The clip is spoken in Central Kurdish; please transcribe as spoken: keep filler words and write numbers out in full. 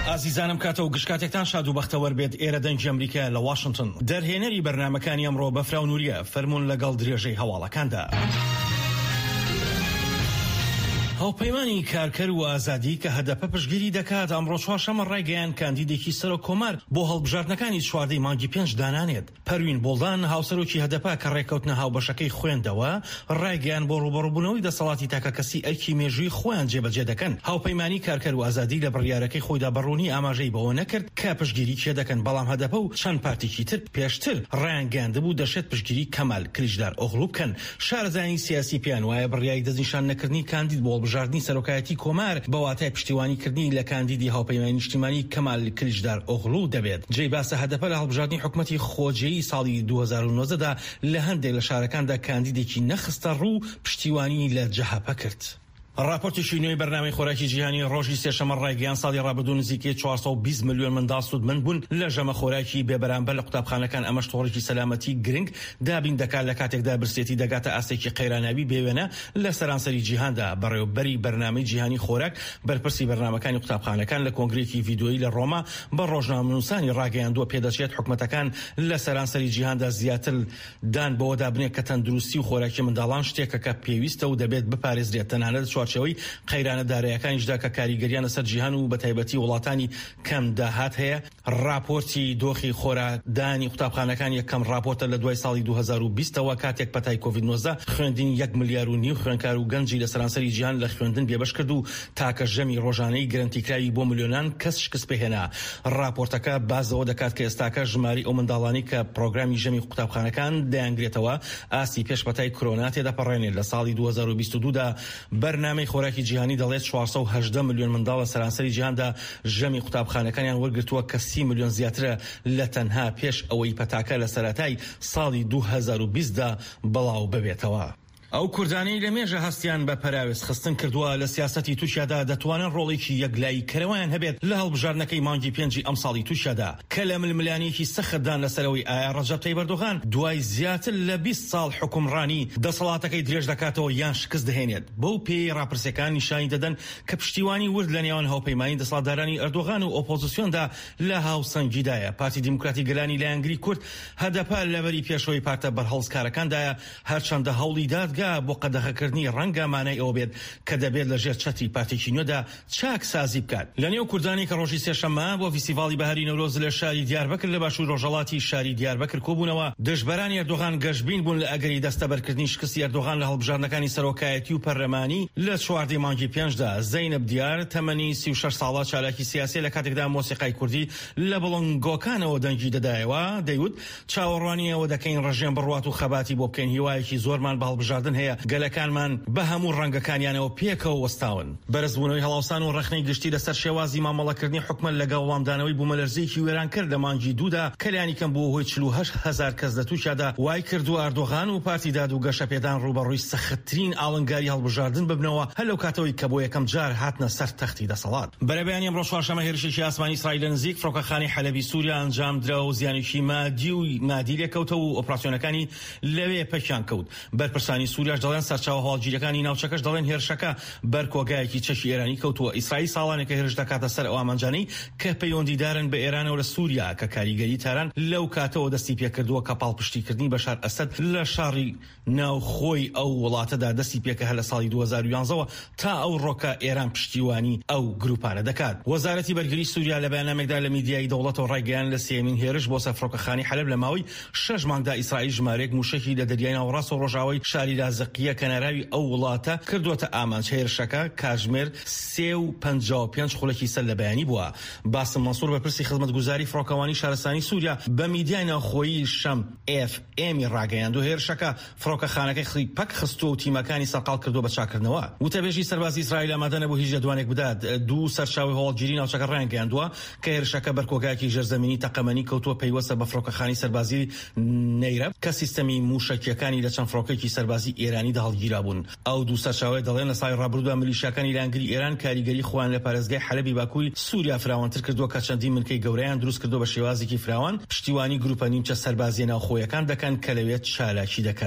ئازیزانم کاتە و گشتکاتێکتان شاد و بەختەوەر بێت. ئێرە دەنگی ئەمریکا لە واشنگتن. دەرهێنەری بەرنامەکانی ئەمڕۆ بەفرا و نووریە فەرموون لەگەڵ درێژەی هەواڵەکاندا. هاوپەیمانی کارکەر و ئازادی کە هەدەپە پشتگیری دەکات ئەمڕۆ چوارشەممە ڕایگەیان کاندیدێکی سەر و کۆمار بۆ هەڵبژاردنەکانی چواردەی مانگی پێنج دانانێت. پەروین بۆڵدان هاوسەرۆکی هەدەپە کە ڕێکەوتنە هاوبەشەکەی خوێندەوە ڕایگەیان بۆ ڕوبەڕووبوونەوەی دەسەڵاتی تاکە کەسی ئەرکی مێژووی خۆیان جێبەجێ دەکەن. هاوپەیمانی کارکەر و ئازادی لە بڕیارەکەی خۆیدا بەڕوونی ئاماژەی بەوە نەکرد کە پشتگیری کێ دەکەن، بەڵام هەدەپە و چەند پارتێکی تر پێشتر ڕایانگەاندبوو دەشێت پشتگیری کەمال کلیژدار ئۆغڵو بکەن. شارەزانی سیاسی پێیان وایە بڕیاری دەستنیشان نەکردنی کاندید بۆ هەڵبژاردننی سەرۆکایەتی کۆمار بەواتای پشتیوانیکردنی لە کاندیدی هاوپەیمانی نیشتیمانی کەمال کلیژدار ئۆغڵو دەبێت. جێی باسە هەدەپە لە هەڵبژاردننی حکومەتی خۆجێی ساڵی دوو هەزار و نۆزدەدا لە هەندێک لە شارەکاندا کاندیدێکی نەخستە ڕوو پشتیوانی لە جەهەپە کرد. راپۆرتێکی نوێی بەرنامەی خۆراکی جیهانی ڕۆژی سێشەممە ڕایگەیان ساڵی ڕابردوو نزیکەی چوارسەد و بیست ملیۆن منداڵ سوودمەند بوون لە ژەمە خۆراکی بێبەرامبەر لە قوتابخانەکان. ئەمەش تۆڕێکی سەلامەتی گرنگ دابین دەکات لە کاتێکدا برسێتی دەگاتە ئاستێکی قەیراناوی بێوێنە لە سەرانسەری جیهاندا. بەڕێوەبەری بەرنامەی جیهانی خۆراک بەرپرسی بەرنامەکانی قوتابخانەکان لە کۆنگرێکی ڤیدیۆیی لە ڕۆما بە ڕۆژنامەنووسانی ڕاگەیاندووە پێدەچێت حکومەتەکان لە سەرانسەری جیهاندا زیاتر دان بەوە دابنێت کە تەندروستی و خۆراکی منداڵان شتێکە کە پێویستە و دەبێت بپارێزرێت، تەنانەت چوارچێوەی دارایەکانیشدا کە کاریگەریان لەسەر جیهان و بەتایبەتی وڵاتانی کەم داهات هەیە. راپۆرتی دۆخی خۆرادانی قوتابخانەکان یەکەم راپۆرتە لە دوای ساڵی دوو هەزار و بیستەوە کاتێک پەتای کۆڤید نۆزدە خوێندنی یەک ملیار و نیو خوێندکار و گەنجی لە سەرانسەری جیهان لە خوێندن بێبەش کرد و تاکە ژەمی ڕۆژانەی گەرنتیکراوی بۆ ملیۆنان کەس شکست پێهێنا. راپۆرتەکە بازەوە دەکات کە ئێستاکە ژماری ئەو منداڵانی کە پرۆگرامی ژەمی قوتابخانەکان دەیانگرێتەوە ئاستی پێشپەتای کۆرۆنا تێدەپەڕێنێت. لە ساڵی دوو هەزار و بیست و دوودا بەرنامەی خۆراکی جیهانی دەڵێت چوارسەد و هەژدە ملیۆن منداڵ لە سەرانسەری جیهاندا ژەمی قوتابخانەکانیان وەرگرتووە کە سی ملیۆن زیاترە لە تەنها پێش ئەوەی پەتاکە لە سەرەتای ساڵی دوو هەزار و بیستدا بڵاو ببێتەوە. ئەو کوردانەی لە مێژە هەستیان بە پەراوێز خستن کردووە لە سیاسەتی تووشیادا دەتوانن ڕۆڵێکی یەکلایی کەرەوەیان هەبێت لە هەڵبژاردنەکەی مانگی پێنجی ئەم ساڵی تووشیادا کە لە ململانێکی سەختدان لەسەرەوەی ئایا ڕەجەب تەیب ئەردۆغان دوای زیاتر لە بیست ساڵ حکومڕانی دەسەڵاتەکەی درێژ دەکاتەوە یان شکست دەهێنێت. بەو پێی ڕاپرسەکان نیشانی دەدەن کە پشتیوانی ورد لە نێوان هاوپەیمانی دەسەڵاتدارانی ئەردۆغان و ئۆپۆزیسیۆندا لە هاوسەنگیدایە. پارتی دیموکراتی گەلانی لایەنگری کورد هەدەپە لەبەری پێشەوەی پارتە بەرهەڵسکارەکاندایە هەرچەندە هەوڵی دادگا بۆ قەدەغەکردنی ڕەنگە مانای ئەوە بێت کە دەبێت لە ژێر چەتری پارتێکی نوێدا چاک سازی بکات. لە نێو کوردانی کە ڕۆژی سێشەممە بۆ فیستیڤاڵی بەهاری نەورۆز لە شاری دیاربەکر لە باشووری ڕۆژهەڵاتی شاری دیاربەکر کۆبوونەوە، دژبەرانی ئەردۆغان گەشتبین بوون لە ئەگەری دەستەبەرکردنی شکستی ئەردۆغان لە هەڵبژاردنەکانی سەرۆکایەتی و پەرلەمانی لە چواردەی مانگی پێنجدا. زەینەب دیار تەمەنی سی و شەش ساڵە چالاکی سیاسی لە کاتێکدا مۆسیقای کوردی لە بڵنگۆکانەوە دەنگی دەدایەوە دەیوت چاوەڕوانیەوە دەکەین ڕژێم بڕوات و خەباتی بۆ بکەین، هیوایەکی زۆرمان بە هەڵبژاردن هەیە، گەلەکانمان بە هەموو ڕەنگەکانیانەوە پێکەوە وەستاون. بەرزبوونەوەی هەڵاوسان و ڕەخنەی گشتی لەسەر شێوازی مامەڵەکردنی حکومەت لەگەڵ وامدانەوەی بوومەلەرزەیەکی وێران کرد لە مانگی دوودا کە لایانی کەم بوو هۆی چل و هەشت هەزار کەس لە تووشیادا وای کردو ئەردۆغان و پارتی داد و گەشەپێدان ڕوبەڕووی سەختترین ئاڵنگاری هەڵبژاردن ببنەوە هەلو کاتەوەی کە بۆ یەکەم جار هاتنە سەر تەختی دەسەڵات. بەرەبەیانی ئەمڕۆ چوارشەممە هێرشێکی ئاسمانی ئیسرائیل لە نزیک فڕۆکەخانەی حەلەبی سووریا ئەنجام درا و زیانێکی مادی و مادی لێکەوتە و ئۆپراسیۆنەکانی لەوێ پەکیان کەوت. بەرپرسانی سووریاش دەڵێن سەرچاوە هەواڵگیریەکانی ناوچەکەش دەڵێن هێرشەکە بەر کۆگایەکی چەکی ئێرانی کەوتووە. ئیسرائیل ساڵانێکە هێرش دەکاتە سەر ئەو ئامانجانەی کە پەیوەندیدارن بە ئێرانەوە لە سووریا کە کاریگەری تاران لەو کاتەوە دەستی پێکردووە کە پاڵپشتیکردنی بەشار ئەسەد لە شاری ناوخۆی ئەو وڵاتەدا دەستی پێکە هە لە ساڵی دوو هەزار و یانزەوە تا ئەو ڕۆکە ئێران پشتیوانی ئەو گروپانە دەکات. وەزارەتی بەرگری سووریا لە بەیاننامێکدا لە میدیای دەوڵەتەوە ڕایگەیان لە سێمین هێرش بۆ سەر فڕۆکەخانەی حەلەب لە ماوەی شەش مانگدا ئیسرائیل ژمارەیەک موشەکی لە دەریای ناوەڕاست و ڕۆژاوای شاری لازقیە کەناراوی ئەو وڵاتە کردووەتە ئامانج. هێرشەکە کاتژمێر سێ و پەنجا و پێنج خولەکی سەر لە بەیانی بووە. باسم مەنسوور بەرپرسی خزمەتگوزاری فڕۆکەوانی شارستانی سووریا بە میدیای ناوخۆیی شەم ئێف ئێمی ڕاگەیاند و هێرشەکە فڕۆکەخانەکەی خلیپەک خستووە و تیمەکانی سەرقاڵ کردو بە چاکردنەوە. وتەبێژی سەربازی ئیسرائیل ئامادە نەبوو هیچ لەدوانێک بدات. دوو سەرچاوی هەواڵگیری ناوچەکە ڕایانگەیاندووە کە هێرشەکە بەرکۆگایەکی ژێرزەمینی تەقەمەنی کەوتووە پەیوەستە بە فڕۆکەخانەی سەربازی نەیرەب کە سیستەمی موشەکیەکانی لە چەند فڕۆکێکی سەربازی ئێرانی هەڵگیرا بوون. ئەو دوو سەرچاوی دەڵێن لە ساڵی ڕابردوودا میلیشیاکانی لایەنگری ئێران کاریگەری خۆیان لە پارێزگای حەلەبی باکووری سووریا فراوانتر کردووە کە چەندین ملکەی گەورەیان دروست کردو بە شێوازێکی فراوان پشتیوانی گروپە نیمچە سەربازیە ناوخۆیەکان دەکەن کە لەوێت چالاکی دەکەن.